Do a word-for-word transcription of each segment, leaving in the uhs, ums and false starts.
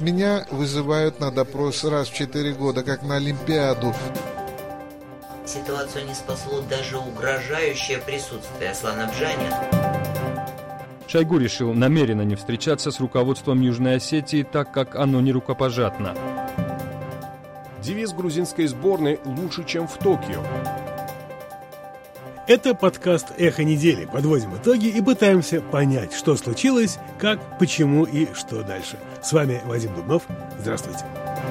Меня вызывают на допрос раз в четыре года, как на Олимпиаду. Ситуацию не спасло даже угрожающее присутствие Аслана Бжани. Шойгу решил намеренно не встречаться с руководством Южной Осетии, так как оно не рукопожатно. Девиз грузинской сборной «Лучше, чем в Токио». Это подкаст «Эхо недели». Подводим итоги и пытаемся понять, что случилось, как, почему и что дальше. С вами Вадим Дубнов. Здравствуйте.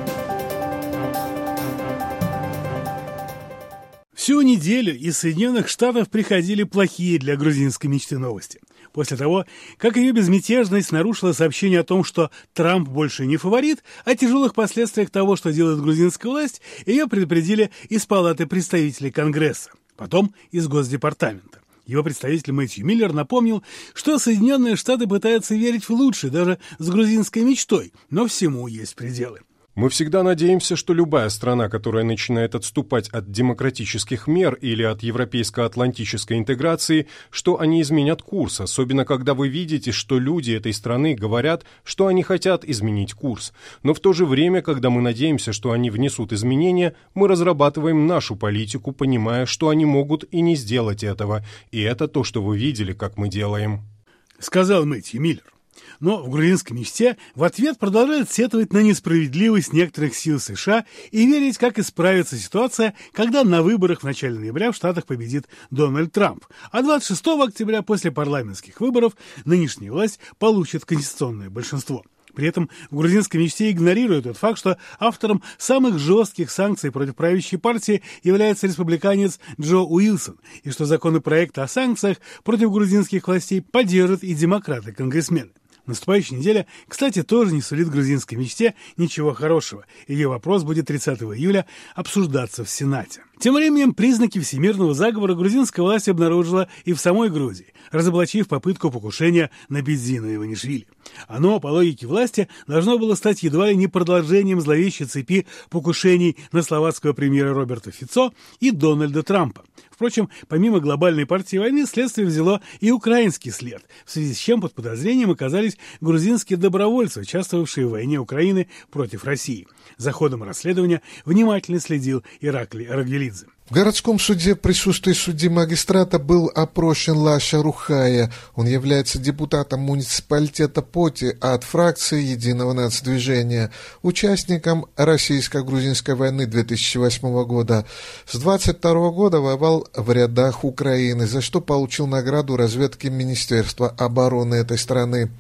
Всю неделю из Соединенных Штатов приходили плохие для грузинской мечты новости. После того, как ее безмятежность нарушила сообщение о том, что Трамп больше не фаворит, о тяжелых последствиях того, что делает грузинская власть, ее предупредили из Палаты представителей Конгресса, потом из Госдепартамента. Его представитель Мэтью Миллер напомнил, что Соединенные Штаты пытаются верить в лучшее даже с грузинской мечтой, но всему есть пределы. Мы всегда надеемся, что любая страна, которая начинает отступать от демократических мер или от европейско-атлантической интеграции, что они изменят курс, особенно когда вы видите, что люди этой страны говорят, что они хотят изменить курс. Но в то же время, когда мы надеемся, что они внесут изменения, мы разрабатываем нашу политику, понимая, что они могут и не сделать этого. И это то, что вы видели, как мы делаем. Сказал Мэтью Миллер. Но в грузинской мечте в ответ продолжают сетовать на несправедливость некоторых сил США и верить, как исправится ситуация, когда на выборах в начале ноября в Штатах победит Дональд Трамп, а двадцать шестого октября после парламентских выборов нынешняя власть получит конституционное большинство. При этом в грузинской мечте игнорируют тот факт, что автором самых жестких санкций против правящей партии является республиканец Джо Уилсон, и что законопроекты о санкциях против грузинских властей поддержат и демократы-конгрессмены. Наступающая неделя, кстати, тоже не сулит грузинской мечте ничего хорошего. Ее вопрос будет тридцатого июля обсуждаться в Сенате. Тем временем признаки всемирного заговора грузинская власть обнаружила и в самой Грузии, разоблачив попытку покушения на Бедзина Иванишвили. Оно, по логике власти, должно было стать едва ли не продолжением зловещей цепи покушений на словацкого премьера Роберта Фицо и Дональда Трампа. Впрочем, помимо глобальной партии войны, следствие взяло и украинский след, в связи с чем под подозрением оказались грузинские добровольцы, участвовавшие в войне Украины против России. За ходом расследования внимательно следил Ираклий Арагвелидзе. В городском суде в присутствии судьи магистрата был опрощен Лаша Рухая. Он является депутатом муниципалитета Поти от фракции Единого нацдвижения, участником российско-грузинской войны две тысячи восьмого года. С двадцать второго года воевал в рядах Украины, за что получил награду разведки Министерства обороны этой страны.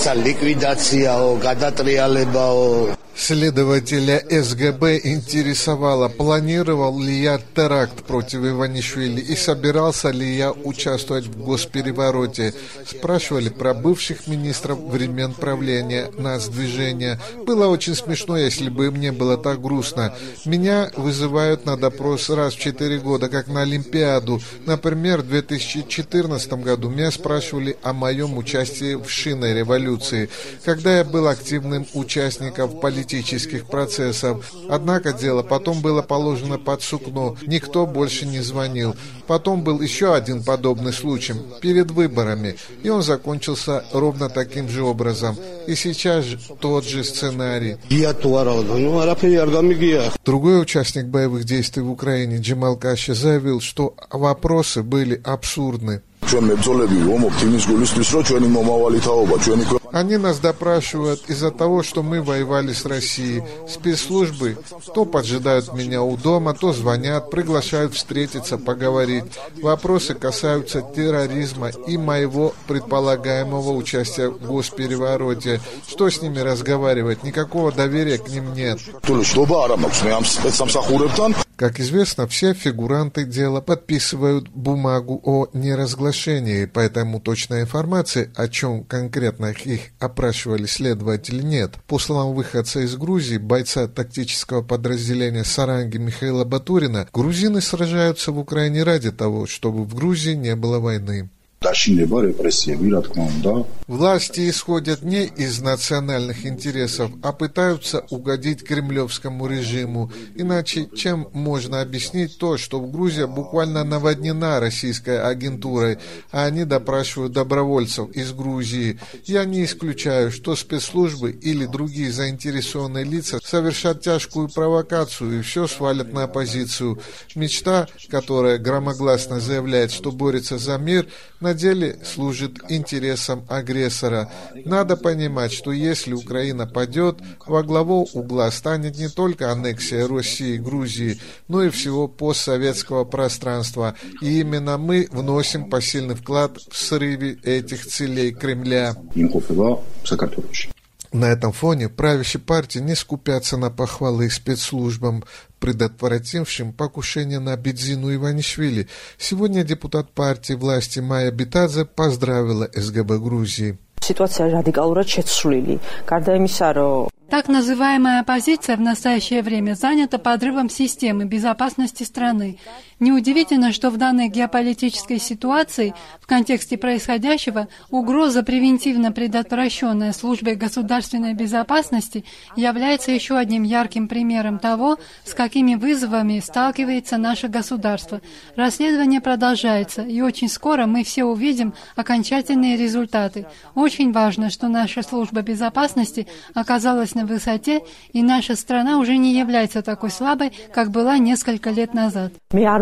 Следователя эс гэ бэ интересовало, планировал ли я теракт против Иванишвили и собирался ли я участвовать в госперевороте. Спрашивали про бывших министров времен правления нацдвижения. Было очень смешно, если бы мне было так грустно. Меня вызывают на допрос раз в четыре года, как на Олимпиаду. Например, в две тысячи четырнадцатом году меня спрашивали о моем участии в шинной революции, когда я был активным участником политики. политических процессов. Однако дело потом было положено под сукно. Никто больше не звонил. Потом был еще один подобный случай перед выборами, и он закончился ровно таким же образом. И сейчас же тот же сценарий. Другой участник боевых действий в Украине, Джемал Каши, заявил, что вопросы были абсурдны. Они нас допрашивают из-за того, что мы воевали с Россией. Спецслужбы то поджидают меня у дома, то звонят, приглашают встретиться, поговорить. Вопросы касаются терроризма и моего предполагаемого участия в госперевороте. Что с ними разговаривать? Никакого доверия к ним нет. Как известно, все фигуранты дела подписывают бумагу о неразглашении, поэтому точной информации, о чем конкретно их опрашивали следователи, нет. По словам выходца из Грузии, бойца тактического подразделения Саранги Михаила Батурина, грузины сражаются в Украине ради того, чтобы в Грузии не было войны. Власти исходят не из национальных интересов, а пытаются угодить кремлевскому режиму. Иначе чем можно объяснить то, что в Грузии буквально наводнена российской агентурой, а они допрашивают добровольцев из Грузии? Я не исключаю, что спецслужбы или другие заинтересованные лица совершат тяжкую провокацию и все свалят на оппозицию. Мечта, которая громогласно заявляет, что борется за мир, на деле служит интересам агрессора. Надо понимать, что если Украина падет, во главу угла станет не только аннексия России и Грузии, но и всего постсоветского пространства. И именно мы вносим посильный вклад в срыве этих целей Кремля. На этом фоне правящие партии не скупятся на похвалы спецслужбам, предотвратившим покушение на Бедзину Иванишвили. Сегодня депутат партии власти Майя Битадзе поздравила СГБ Грузии. Так называемая оппозиция в настоящее время занята подрывом системы безопасности страны. Неудивительно, что в данной геополитической ситуации, в контексте происходящего, угроза, превентивно предотвращенная службой государственной безопасности, является еще одним ярким примером того, с какими вызовами сталкивается наше государство. Расследование продолжается, и очень скоро мы все увидим окончательные результаты. Очень важно, что наша служба безопасности оказалась на высоте, и наша страна уже не является такой слабой, как была несколько лет назад.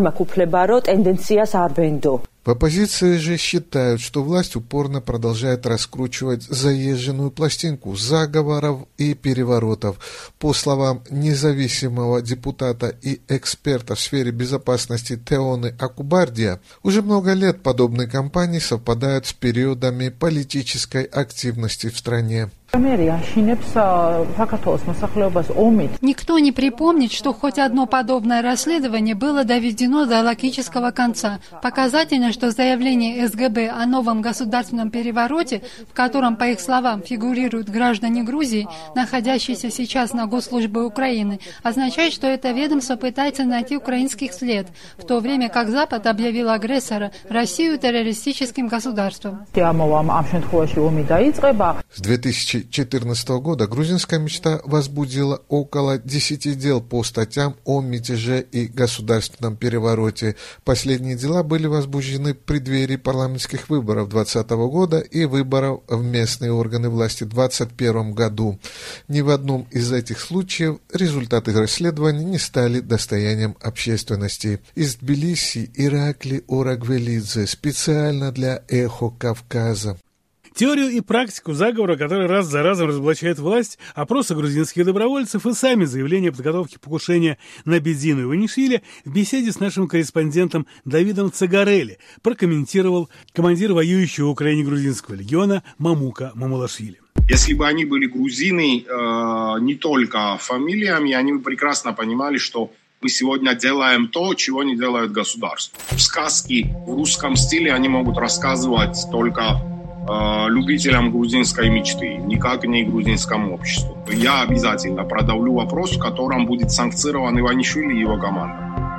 В оппозиции же считают, что власть упорно продолжает раскручивать заезженную пластинку заговоров и переворотов. По словам независимого депутата и эксперта в сфере безопасности Теоны Акубардия, уже много лет подобные кампании совпадают с периодами политической активности в стране. Никто не припомнит, что хоть одно подобное расследование было доведено до логического конца. Показательно, что заявление СГБ о новом государственном перевороте, в котором, по их словам, фигурируют граждане Грузии, находящиеся сейчас на госслужбе Украины, означает, что это ведомство пытается найти украинский след, в то время как Запад объявил агрессора Россию террористическим государством. С две тысячи четырнадцатого года грузинская мечта возбудила около десяти дел по статьям о мятеже и государственном перевороте. Последние дела были возбуждены в преддверии парламентских выборов двадцатого года и выборов в местные органы власти в двадцать первом году. Ни в одном из этих случаев результаты расследования не стали достоянием общественности. Из Тбилиси Иракли Орагвелидзе специально для «Эхо Кавказа». Теорию и практику заговора, который раз за разом разоблачает власть, опросы грузинских добровольцев и сами заявления о подготовке покушения на Бедзину Иванишвили в беседе с нашим корреспондентом Давидом Цагарелли прокомментировал командир воюющего в Украине грузинского легиона Мамука Мамулашвили. Если бы они были грузины э, не только фамилиями, они бы прекрасно понимали, что мы сегодня делаем то, чего не делает государство. Сказки в русском стиле они могут рассказывать только любителям грузинской мечты, никак не грузинскому обществу. Я обязательно продавлю вопрос, в котором будет санкцирован Иванишвили и его команда.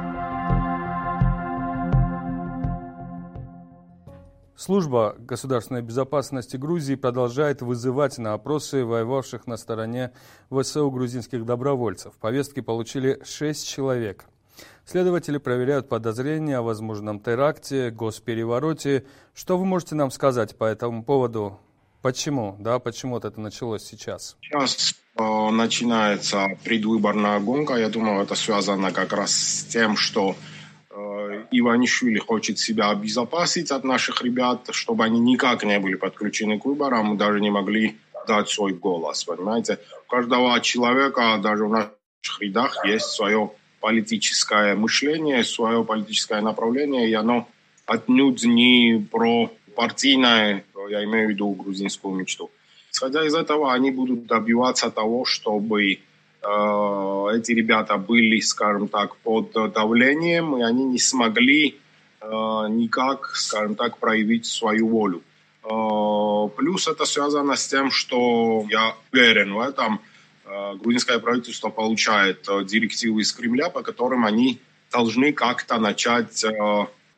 Служба государственной безопасности Грузии продолжает вызывать на опросы воевавших на стороне ВСУ грузинских добровольцев. Повестки получили шесть человек. Следователи проверяют подозрения о возможном теракте, госперевороте. Что вы можете нам сказать по этому поводу? Почему? Да, почему вот это началось сейчас? Сейчас э, начинается предвыборная гонка. Я думаю, это связано как раз с тем, что э, Иванишвили хочет себя обезопасить от наших ребят, чтобы они никак не были подключены к выборам, даже не могли дать свой голос. Понимаете? У каждого человека, даже в наших рядах, есть свое политическое мышление, свое политическое направление, и оно отнюдь не про партийное, я имею в виду грузинскую мечту. Исходя из этого, они будут добиваться того, чтобы э, эти ребята были, скажем так, под давлением, и они не смогли э, никак, скажем так, проявить свою волю. Э, плюс это связано с тем, что я уверен в этом, грузинское правительство получает директивы из Кремля, по которым они должны как-то начать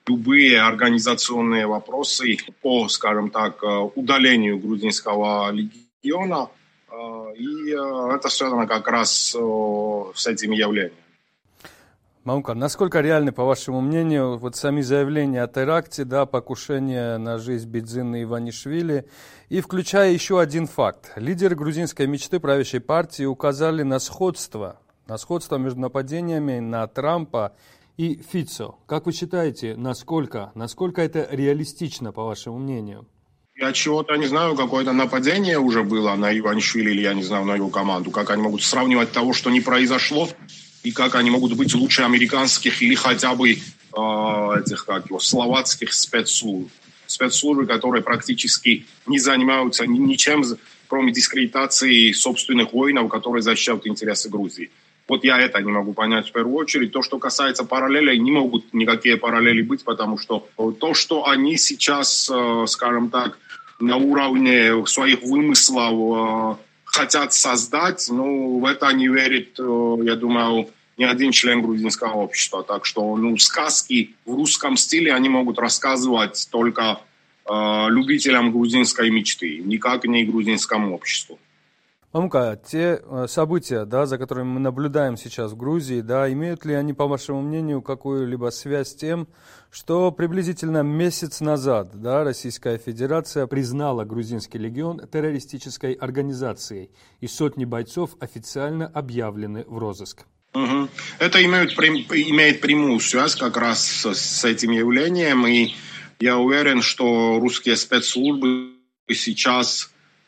любые организационные вопросы по, скажем так, удалению грузинского легиона. И это связано как раз с этим явлением. Мамка, насколько реальны, по вашему мнению, вот сами заявления о теракте, да, покушение на жизнь Бидзины и Иванишвили, и включая еще один факт. Лидеры грузинской мечты правящей партии указали на сходство, на сходство между нападениями на Трампа и Фицо. Как вы считаете, насколько, насколько это реалистично, по вашему мнению? Я чего-то не знаю, какое-то нападение уже было на Иванишвили или, я не знаю, на его команду. Как они могут сравнивать того, что не произошло, и как они могут быть лучше американских или хотя бы э, этих, как его, словацких спецслужб. Спецслужбы, которые практически не занимаются ничем, кроме дискредитации собственных воинов, которые защищают интересы Грузии. Вот я это не могу понять в первую очередь. То, что касается параллелей, не могут никакие параллели быть, потому что то, что они сейчас, скажем так, на уровне своих вымыслов хотят создать, ну, в это не верит, я думаю, ни один член грузинского общества. Так что, ну, сказки в русском стиле они могут рассказывать только э, любителям грузинской мечты, никак не грузинскому обществу. Мамка, те события, да, за которыми мы наблюдаем сейчас в Грузии, да, имеют ли они, по вашему мнению, какую-либо связь с тем, что приблизительно месяц назад, да, Российская Федерация признала грузинский легион террористической организацией, и сотни бойцов официально объявлены в розыск? Угу. Это имеет, имеет прямую связь как раз с, с этим явлением, и я уверен, что русские спецслужбы сейчас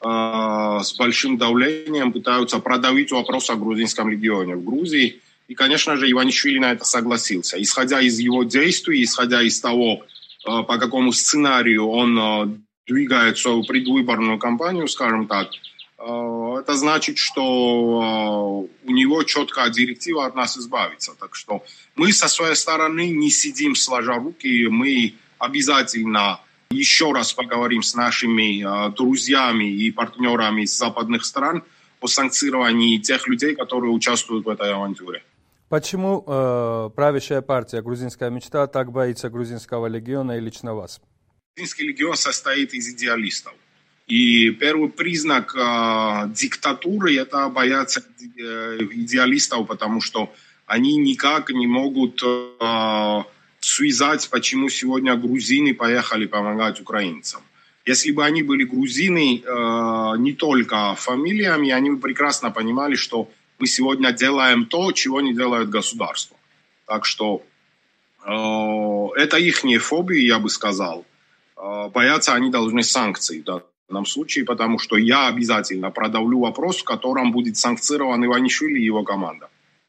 с большим давлением пытаются продавить вопрос о грузинском легионе в Грузии. И, конечно же, Иванишвили на это согласился. Исходя из его действий, исходя из того, по какому сценарию он двигает свою предвыборную кампанию, скажем так, это значит, что у него четкая директива от нас избавиться. Так что мы со своей стороны не сидим сложа руки, мы обязательно еще раз поговорим с нашими э, друзьями и партнерами из западных стран о санкционировании тех людей, которые участвуют в этой авантюре. Почему э, правящая партия «Грузинская мечта» так боится грузинского легиона и лично вас? Грузинский легион состоит из идеалистов. И первый признак э, диктатуры – это бояться э, идеалистов, потому что они никак не могут Э, связать, почему сегодня грузины поехали помогать украинцам. Если бы они были грузины э, не только фамилиями, они бы прекрасно понимали, что мы сегодня делаем то, чего не делает государство. Так что э, это ихние фобии, я бы сказал. Э, бояться они должны санкций в данном случае, потому что я обязательно продавлю вопрос, в котором будет санкцирован Иванишвили и его команда.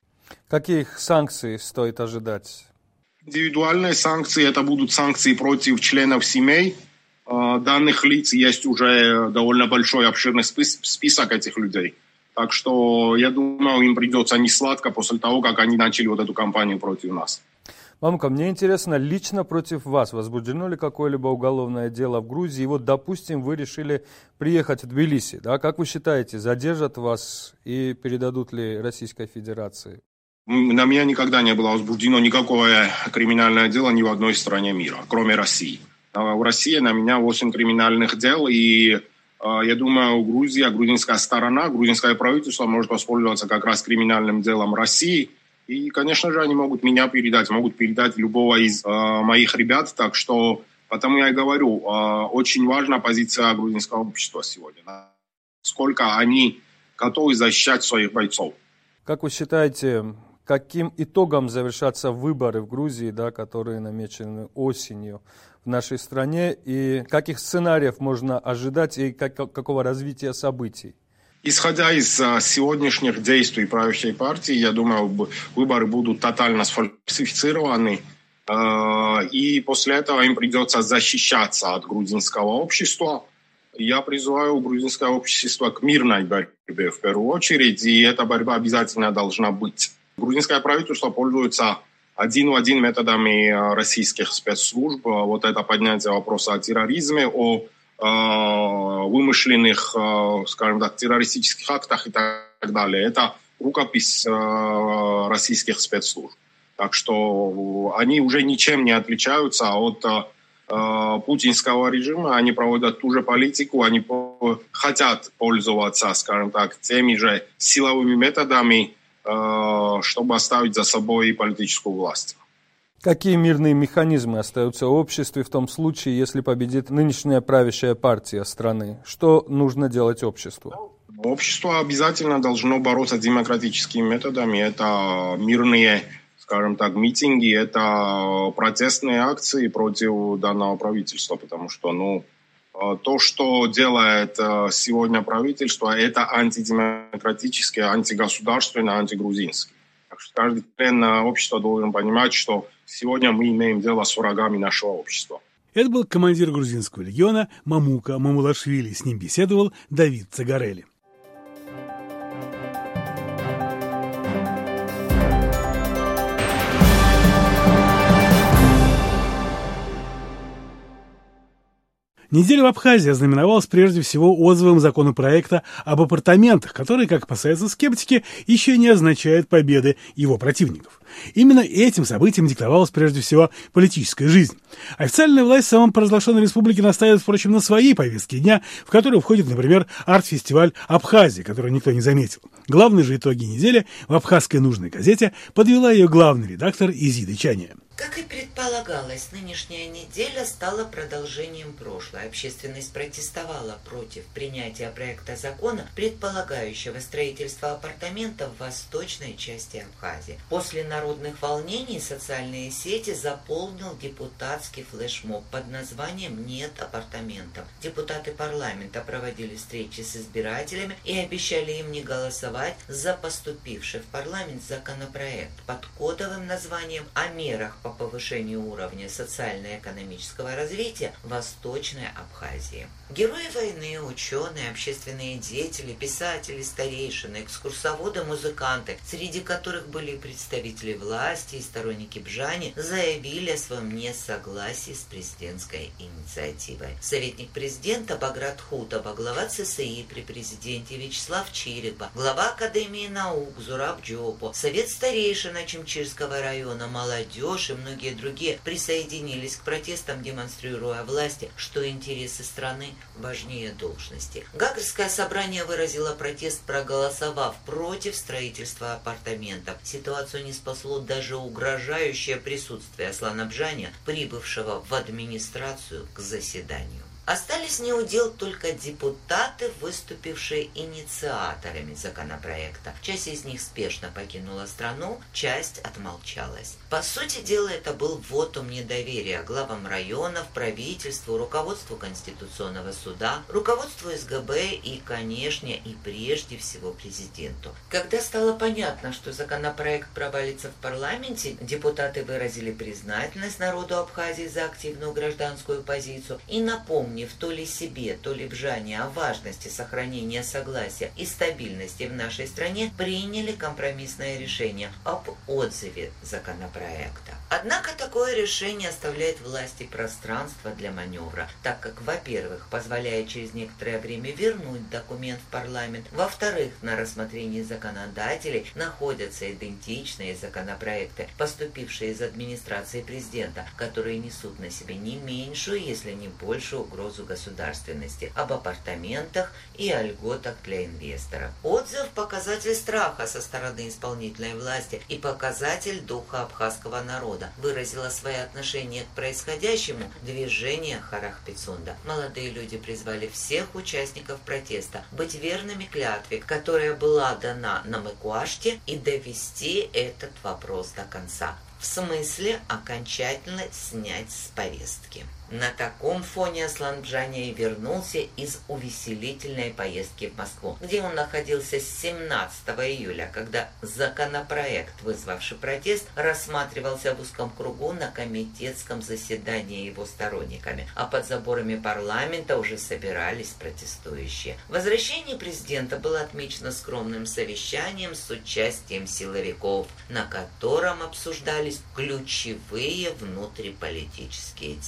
Каких санкций стоит ожидать? Индивидуальные санкции, это будут санкции против членов семей э, данных лиц. Есть уже довольно большой, обширный спис- список этих людей. Так что, я думаю, им придется несладко после того, как они начали вот эту кампанию против нас. Мамка, мне интересно, лично против вас возбуждено ли какое-либо уголовное дело в Грузии? И вот, допустим, вы решили приехать в Тбилиси. Да? Как вы считаете, задержат вас и передадут ли Российской Федерации? На меня никогда не было возбуждено никакое криминальное дело ни в одной стране мира, кроме России. В России на меня восемь криминальных дел, и я думаю, Грузия, грузинская сторона, грузинское правительство может воспользоваться как раз криминальным делом России. И, конечно же, они могут меня передать, могут передать любого из э, моих ребят. Так что, потому я и говорю, э, очень важна позиция грузинского общества сегодня. Сколько они готовы защищать своих бойцов. Как вы считаете, каким итогом завершатся выборы в Грузии, да, которые намечены осенью в нашей стране? И каких сценариев можно ожидать и как, какого развития событий? Исходя из а, сегодняшних действий правящей партии, я думаю, выборы будут тотально сфальсифицированы. Э, и после этого им придется защищаться от грузинского общества. Я призываю грузинское общество к мирной борьбе в первую очередь, и эта борьба обязательно должна быть. Грузинское правительство пользуется один в один методами российских спецслужб. Вот это поднятие вопроса о терроризме, о вымышленных, скажем так, террористических актах и так далее. Это рукопись российских спецслужб. Так что они уже ничем не отличаются от э, путинского режима. Они проводят ту же политику, они по- хотят пользоваться, скажем так, теми же силовыми методами, э, чтобы оставить за собой политическую власть. Какие мирные механизмы остаются в обществе в том случае, если победит нынешняя правящая партия страны? Что нужно делать обществу? Общество обязательно должно бороться демократическими методами. Это мирные, скажем так, митинги, это протестные акции против данного правительства, потому что, ну, то, что делает сегодня правительство, это антидемократическое, антигосударственное, антигрузинское. Так что каждый член общества должен понимать, что сегодня мы имеем дело с врагами нашего общества. Это был командир грузинского легиона Мамука Мамулашвили. С ним беседовал Давид Цагарели. Неделя в Абхазии ознаменовалась прежде всего отзывом законопроекта об апартаментах, который, как опасаются скептики, еще не означает победы его противников. Именно этим событием диктовалась прежде всего политическая жизнь. Официальная власть в самопровозглашенной республике настаивает, впрочем, на своей повестке дня, в которую входит, например, арт-фестиваль Абхазии, который никто не заметил. Главные же итоги недели в абхазской нужной газете подвела ее главный редактор Изида Чания. Как и предполагалось, нынешняя неделя стала продолжением прошлой. Общественность протестовала против принятия проекта закона, предполагающего строительство апартаментов в восточной части Абхазии. После народных волнений социальные сети заполнил депутатский флешмоб под названием «Нет апартаментов». Депутаты парламента проводили встречи с избирателями и обещали им не голосовать за поступивший в парламент законопроект под кодовым названием «О мерах по повышению уровня социально-экономического развития Восточной Абхазии». Герои войны, ученые, общественные деятели, писатели, старейшины, экскурсоводы, музыканты, среди которых были представители власти и сторонники Бжани, заявили о своем несогласии с президентской инициативой. Советник президента Баграт Хутова, глава ЦСИ при президенте Вячеслав Чирикба, глава Академии наук Зураб Джопо, совет старейшин Ачимчирского района, молодежь и многие другие присоединились к протестам, демонстрируя власти, что интересы страны важнее должности. Гагарское собрание выразило протест, проголосовав против строительства апартаментов. Ситуацию не спасло даже угрожающее присутствие Аслана Бжани, прибывшего в администрацию к заседанию. Остались неудел только депутаты, выступившие инициаторами законопроекта. Часть из них спешно покинула страну, часть отмолчалась. По сути дела, это был вотум недоверия главам районов, правительству, руководству Конституционного суда, руководству СГБ и, конечно, и прежде всего президенту. Когда стало понятно, что законопроект провалится в парламенте, депутаты выразили признательность народу Абхазии за активную гражданскую позицию и напомнили, в то ли себе, то ли Бжане о важности сохранения согласия и стабильности в нашей стране, приняли компромиссное решение об отзыве законопроекта. Однако такое решение оставляет власти пространство для маневра, так как, во-первых, позволяет через некоторое время вернуть документ в парламент, во-вторых, на рассмотрении законодателей находятся идентичные законопроекты, поступившие из администрации президента, которые несут на себе не меньшую, если не большую угрозу государственности, об апартаментах и о льготах для инвесторов. Отзыв – показатель страха со стороны исполнительной власти и показатель духа абхазского народа. Выразило свои отношения к происходящему движение Харахпицунда. Молодые люди призвали всех участников протеста быть верными клятве, которая была дана на Мыкуаште, и довести этот вопрос до конца. В смысле окончательно снять с повестки. На таком фоне Аслан Бжани вернулся из увеселительной поездки в Москву, где он находился с семнадцатого июля, когда законопроект, вызвавший протест, рассматривался в узком кругу на комитетском заседании его сторонниками, а под заборами парламента уже собирались протестующие. Возвращение президента было отмечено скромным совещанием с участием силовиков, на котором обсуждались ключевые внутриполитические темы.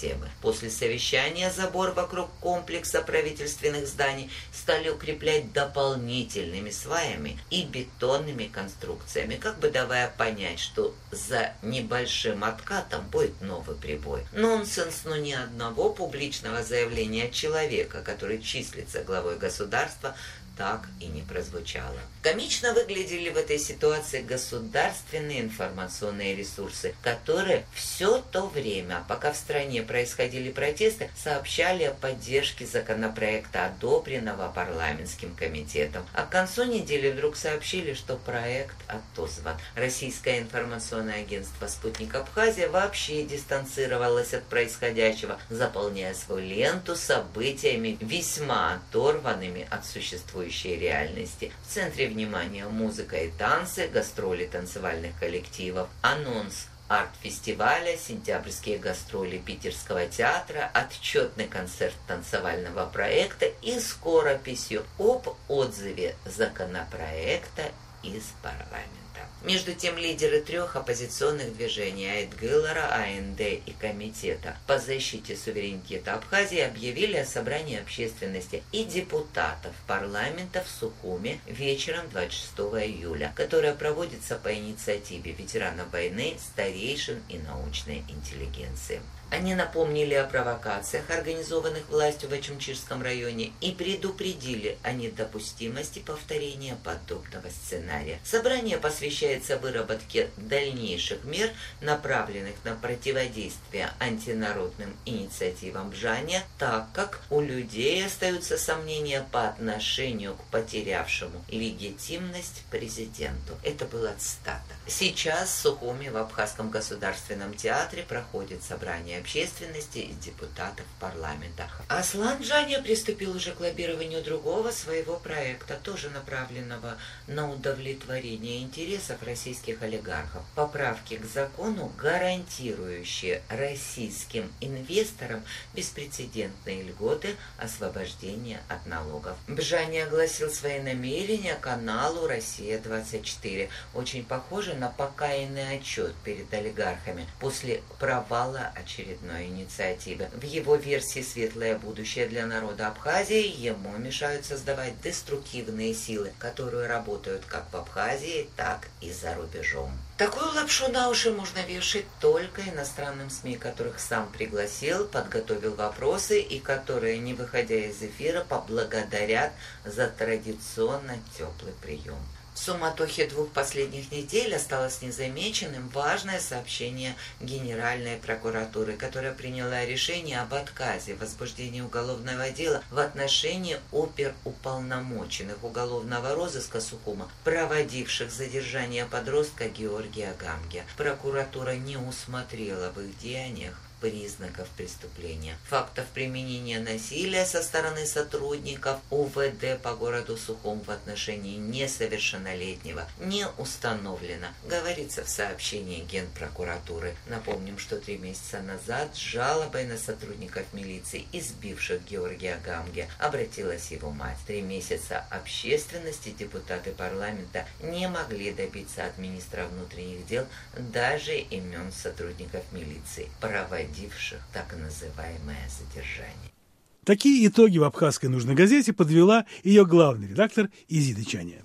После совещания забор вокруг комплекса правительственных зданий стали укреплять дополнительными сваями и бетонными конструкциями, как бы давая понять, что за небольшим откатом будет новый прибой. Нонсенс, но ни одного публичного заявления человека, который числится главой государства, так и не прозвучало. Комично выглядели в этой ситуации государственные информационные ресурсы, которые все то время, пока в стране происходили протесты, сообщали о поддержке законопроекта, одобренного парламентским комитетом. А к концу недели вдруг сообщили, что проект отозван. Российское информационное агентство «Спутник Абхазия» вообще дистанцировалось от происходящего, заполняя свою ленту событиями, весьма оторванными от существующей реальности. В центре внимания музыка и танцы, гастроли танцевальных коллективов, анонс арт-фестиваля, сентябрьские гастроли Питерского театра, отчетный концерт танцевального проекта и скорописью об отзыве законопроекта из парламента. Между тем, лидеры трех оппозиционных движений Айтгылара, АНД и Комитета по защите суверенитета Абхазии объявили о собрании общественности и депутатов парламента в Сухуме вечером двадцать шестого июля, которое проводится по инициативе ветеранов войны, старейшин и научной интеллигенции. Они напомнили о провокациях, организованных властью в Ачимчирском районе, и предупредили о недопустимости повторения подобного сценария. Собрание посвящается выработке дальнейших мер, направленных на противодействие антинародным инициативам Бжания, так как у людей остаются сомнения по отношению к потерявшему легитимность президенту. Это была цитата. Сейчас в Сухуме в Абхазском государственном театре проходит собрание общественности и депутатов парламента. Аслан Джаня приступил уже к лоббированию другого своего проекта, тоже направленного на удовлетворение интересов российских олигархов. Поправки к закону, гарантирующие российским инвесторам беспрецедентные льготы освобождения от налогов. Бжани огласил свои намерения каналу «Россия-двадцать четыре». Очень похоже на покаянный отчет перед олигархами после провала очередного очередной инициативы. В его версии «Светлое будущее для народа Абхазии» ему мешают создавать деструктивные силы, которые работают как в Абхазии, так и за рубежом. Такую лапшу на уши можно вешать только иностранным СМИ, которых сам пригласил, подготовил вопросы и которые, не выходя из эфира, поблагодарят за традиционно теплый прием. В суматохе двух последних недель осталось незамеченным важное сообщение Генеральной прокуратуры, которая приняла решение об отказе в возбуждении уголовного дела в отношении оперуполномоченных уголовного розыска Сухума, проводивших задержание подростка Георгия Гамге. Прокуратура не усмотрела в их деяниях признаков преступления. Фактов применения насилия со стороны сотрудников УВД по городу Сухум в отношении несовершеннолетнего не установлено, говорится в сообщении Генпрокуратуры. Напомним, что три месяца назад с жалобой на сотрудников милиции, избивших Георгия Гамге, обратилась его мать. Три месяца общественности депутаты парламента не могли добиться от министра внутренних дел даже имен сотрудников милиции, проводивших так называемое задержание. Такие итоги в абхазской нужной газете подвела ее главный редактор Изида Чаня.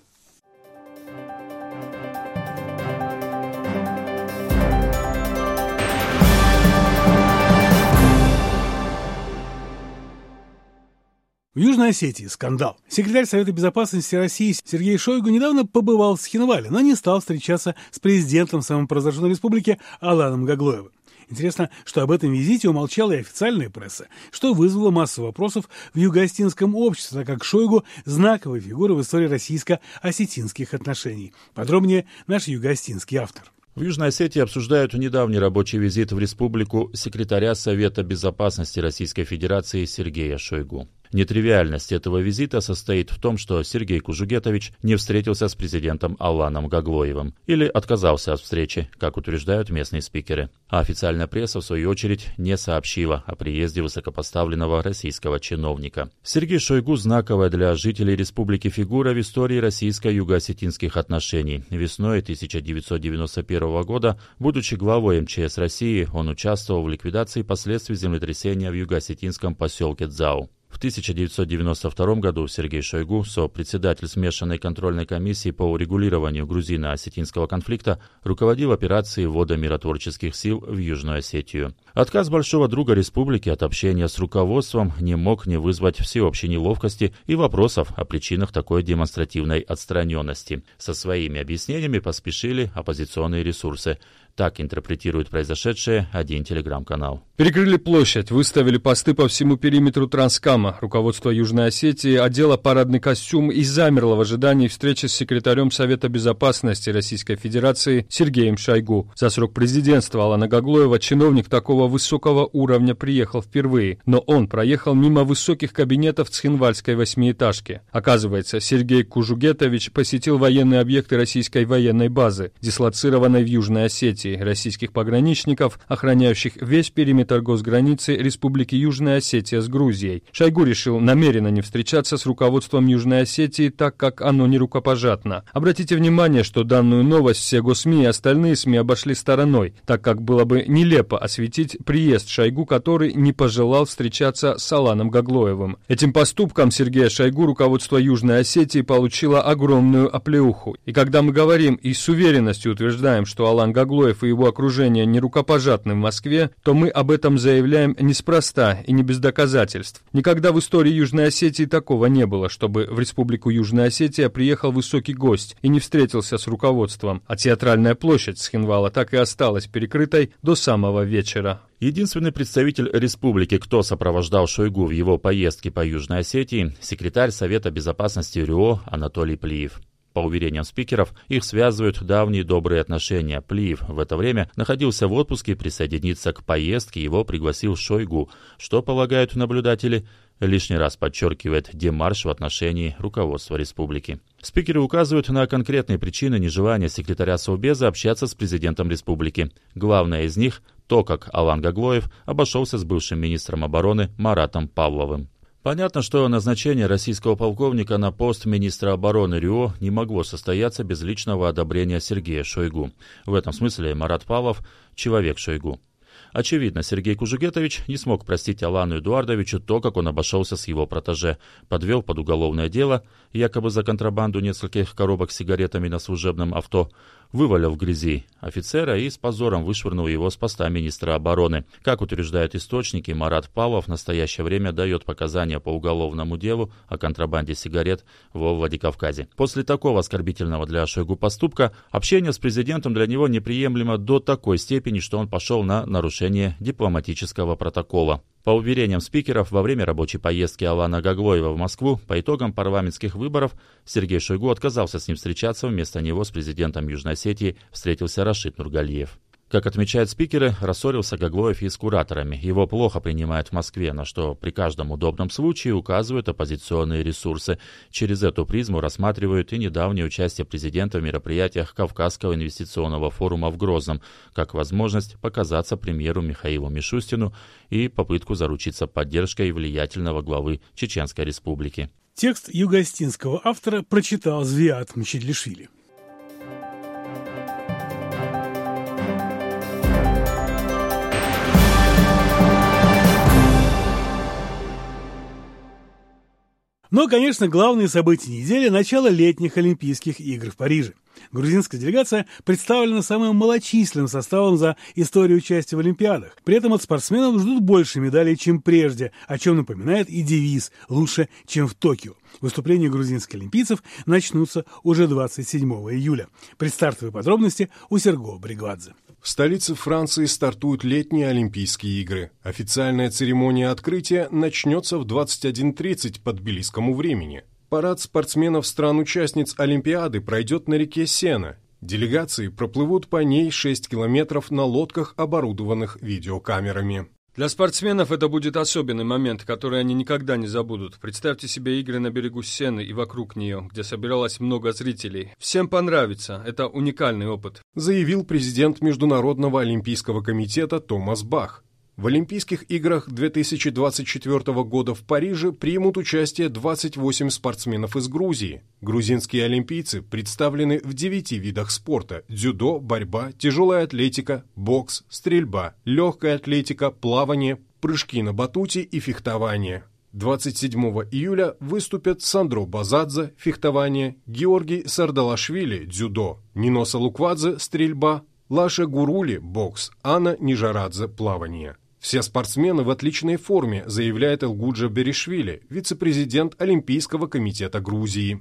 В Южной Осетии скандал. Секретарь Совета Безопасности России Сергей Шойгу недавно побывал в Схинвале, но не стал встречаться с президентом самопровозглашенной республики Аланом Гаглоевым. Интересно, что об этом визите умолчала и официальная пресса, что вызвало массу вопросов в юго-осетинском обществе, так как Шойгу – знаковая фигура в истории российско-осетинских отношений. Подробнее наш юго-осетинский автор. В Южной Осетии обсуждают недавний рабочий визит в республику секретаря Совета Безопасности Российской Федерации Сергея Шойгу. Нетривиальность этого визита состоит в том, что Сергей Кужугетович не встретился с президентом Аланом Гаглоевым или отказался от встречи, как утверждают местные спикеры. А официальная пресса, в свою очередь, не сообщила о приезде высокопоставленного российского чиновника. Сергей Шойгу – знаковая для жителей республики фигура в истории российско-юго-осетинских отношений. Весной тысяча девятьсот девяносто первого года, будучи главой эм че эс России, он участвовал в ликвидации последствий землетрясения в юго-осетинском поселке Дзау. В тысяча девятьсот девяносто втором году Сергей Шойгу, сопредседатель смешанной контрольной комиссии по урегулированию грузино-осетинского конфликта, руководил операцией ввода миротворческих сил в Южную Осетию. Отказ большого друга республики от общения с руководством не мог не вызвать всеобщей неловкости и вопросов о причинах такой демонстративной отстраненности. Со своими объяснениями поспешили оппозиционные ресурсы. Так интерпретирует произошедшее один телеграм-канал. Перекрыли площадь, выставили посты по всему периметру Транскама. Руководство Южной Осетии одело парадный костюм и замерло в ожидании встречи с секретарем Совета Безопасности Российской Федерации Сергеем Шойгу. За срок президентства Алана Гаглоева чиновник такого высокого уровня приехал впервые, но он проехал мимо высоких кабинетов Цхинвальской восьмиэтажки. Оказывается, Сергей Кужугетович посетил военные объекты российской военной базы, дислоцированной в Южной Осетии, российских пограничников, охраняющих весь периметр госграницы Республики Южная Осетия с Грузией. Шойгу решил намеренно не встречаться с руководством Южной Осетии, так как оно не рукопожатно. Обратите внимание, что данную новость все госсми и остальные СМИ обошли стороной, так как было бы нелепо осветить приезд Шойгу, который не пожелал встречаться с Аланом Гаглоевым. Этим поступком Сергея Шойгу руководство Южной Осетии получило огромную оплеуху. И когда мы говорим и с уверенностью утверждаем, что Алан Гаглоев и его окружение не рукопожатны в Москве, то мы об этом заявляем неспроста и не без доказательств. Никогда в истории Южной Осетии такого не было, чтобы в Республику Южная Осетия приехал высокий гость и не встретился с руководством, а театральная площадь Цхинвала так и осталась перекрытой до самого вечера. Единственный представитель республики, кто сопровождал Шойгу в его поездке по Южной Осетии, секретарь Совета Безопасности РИО Анатолий Плиев. По уверениям спикеров, их связывают давние добрые отношения. Плиев в это время находился в отпуске, присоединиться к поездке его пригласил Шойгу, что, полагают наблюдатели, лишний раз подчеркивает демарш в отношении руководства республики. Спикеры указывают на конкретные причины нежелания секретаря Совбеза общаться с президентом республики. Главное из них – то, как Алан Гаглоев обошелся с бывшим министром обороны Маратом Павловым. Понятно, что назначение российского полковника на пост министра обороны РИО не могло состояться без личного одобрения Сергея Шойгу. В этом смысле Марат Павлов – человек Шойгу. Очевидно, Сергей Кужугетович не смог простить Алану Эдуардовичу то, как он обошелся с его протеже, подвел под уголовное дело, якобы за контрабанду нескольких коробок с сигаретами на служебном авто, вывалил в грязи офицера и с позором вышвырнул его с поста министра обороны. Как утверждают источники, Марат Павлов в настоящее время дает показания по уголовному делу о контрабанде сигарет во Владикавказе. После такого оскорбительного для Шойгу поступка общение с президентом для него неприемлемо до такой степени, что он пошел на нарушение дипломатического протокола. По уверениям спикеров, во время рабочей поездки Алана Гаглоева в Москву по итогам парламентских выборов Сергей Шойгу отказался с ним встречаться, вместо него с президентом Южной Осетии встретился Рашид Нургалиев. Как отмечают спикеры, рассорился Гаглоев и с кураторами. Его плохо принимают в Москве, на что при каждом удобном случае указывают оппозиционные ресурсы. Через эту призму рассматривают и недавнее участие президента в мероприятиях Кавказского инвестиционного форума в Грозном, как возможность показаться премьеру Михаилу Мишустину и попытку заручиться поддержкой влиятельного главы Чеченской Республики. Текст юго-осетинского автора прочитал Звиат Мчедлишвили. Но, конечно, главные события недели – начало летних Олимпийских игр в Париже. Грузинская делегация представлена самым малочисленным составом за историю участия в Олимпиадах. При этом от спортсменов ждут больше медалей, чем прежде, о чем напоминает и девиз «Лучше, чем в Токио». Выступления грузинских олимпийцев начнутся уже двадцать седьмого июля. Предстартовые подробности у Серго Бригвадзе. В столице Франции стартуют летние Олимпийские игры. Официальная церемония открытия начнется в двадцать один тридцать по тбилисскому времени. Парад спортсменов стран-участниц Олимпиады пройдет на реке Сена. Делегации проплывут по ней шесть километров на лодках, оборудованных видеокамерами. Для спортсменов это будет особенный момент, который они никогда не забудут. Представьте себе игры на берегу Сены и вокруг нее, где собиралось много зрителей. Всем понравится, это уникальный опыт. Заявил президент Международного олимпийского комитета Томас Бах. В Олимпийских играх две тысячи двадцать четвёртого года в Париже примут участие двадцать восемь спортсменов из Грузии. Грузинские олимпийцы представлены в девяти видах спорта: дзюдо, борьба, тяжелая атлетика, бокс, стрельба, легкая атлетика, плавание, прыжки на батуте и фехтование. двадцать седьмого июля выступят Сандро Базадзе, фехтование, Георгий Сардалашвили, дзюдо, Ниноса Луквадзе, стрельба, Лаша Гурули, бокс, Анна Нижарадзе, плавание. Все спортсмены в отличной форме, заявляет Элгуджа Беришвили, вице-президент Олимпийского комитета Грузии.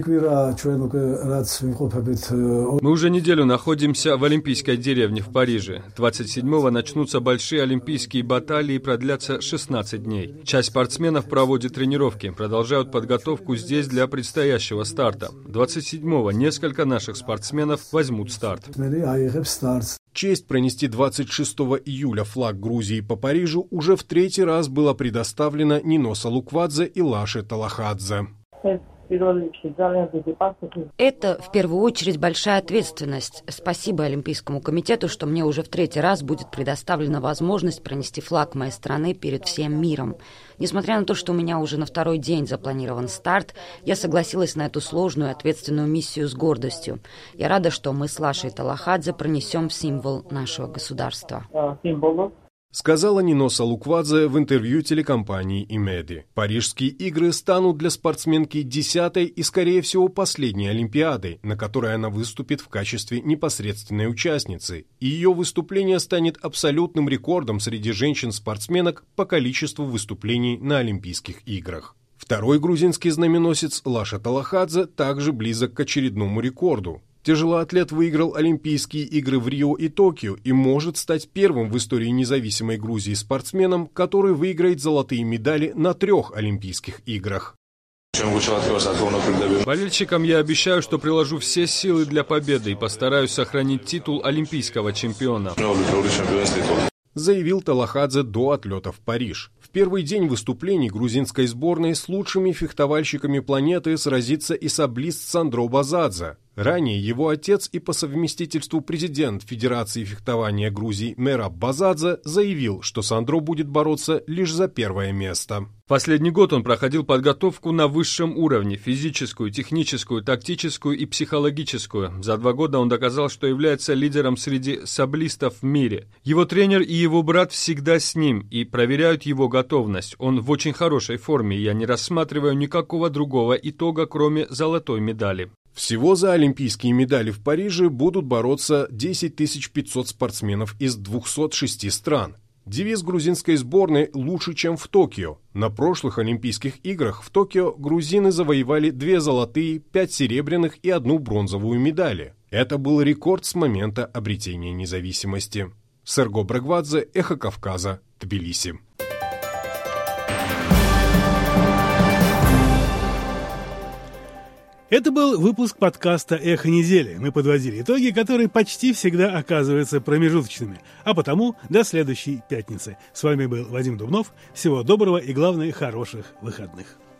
Мы уже неделю находимся в Олимпийской деревне в Париже. двадцать седьмого начнутся большие олимпийские баталии и продлятся шестнадцать дней. Часть спортсменов проводит тренировки, продолжают подготовку здесь для предстоящего старта. двадцать седьмого несколько наших спортсменов возьмут старт. Честь пронести двадцать шестого июля флаг Грузии по Парижу уже в третий раз была предоставлена Ниноса Луквадзе и Лаше Талахадзе. Это, в первую очередь, большая ответственность. Спасибо Олимпийскому комитету, что мне уже в третий раз будет предоставлена возможность пронести флаг моей страны перед всем миром. Несмотря на то, что у меня уже на второй день запланирован старт, я согласилась на эту сложную и ответственную миссию с гордостью. Я рада, что мы с Лашей Талахадзе пронесем символ нашего государства. Сказала Ниноса Луквадзе в интервью телекомпании «Имеди». Парижские игры станут для спортсменки десятой и, скорее всего, последней Олимпиадой, на которой она выступит в качестве непосредственной участницы, и ее выступление станет абсолютным рекордом среди женщин-спортсменок по количеству выступлений на Олимпийских играх. Второй грузинский знаменосец Лаша Талахадзе также близок к очередному рекорду. Тяжелоатлет выиграл Олимпийские игры в Рио и Токио и может стать первым в истории независимой Грузии спортсменом, который выиграет золотые медали на трех Олимпийских играх. Болельщикам я обещаю, что приложу все силы для победы и постараюсь сохранить титул олимпийского чемпиона. Заявил Талахадзе до отлета в Париж. В первый день выступлений грузинской сборной с лучшими фехтовальщиками планеты сразится и саблист Сандро Базадзе. Ранее его отец и по совместительству президент Федерации фехтования Грузии Мераб Базадзе заявил, что Сандро будет бороться лишь за первое место. Последний год он проходил подготовку на высшем уровне – физическую, техническую, тактическую и психологическую. За два года он доказал, что является лидером среди саблистов в мире. Его тренер и его брат всегда с ним и проверяют его готовность. Он в очень хорошей форме, и я не рассматриваю никакого другого итога, кроме золотой медали. Всего за олимпийские медали в Париже будут бороться десять тысяч пятьсот спортсменов из двухсот шести стран. Девиз грузинской сборной «Лучше, чем в Токио». На прошлых Олимпийских играх в Токио грузины завоевали две золотые, пять серебряных и одну бронзовую медали. Это был рекорд с момента обретения независимости. Серго Брагвадзе, Эхо Кавказа, Тбилиси. Это был выпуск подкаста «Эхо недели». Мы подводили итоги, которые почти всегда оказываются промежуточными. А потому до следующей пятницы. С вами был Вадим Дубнов. Всего доброго и, главное, хороших выходных.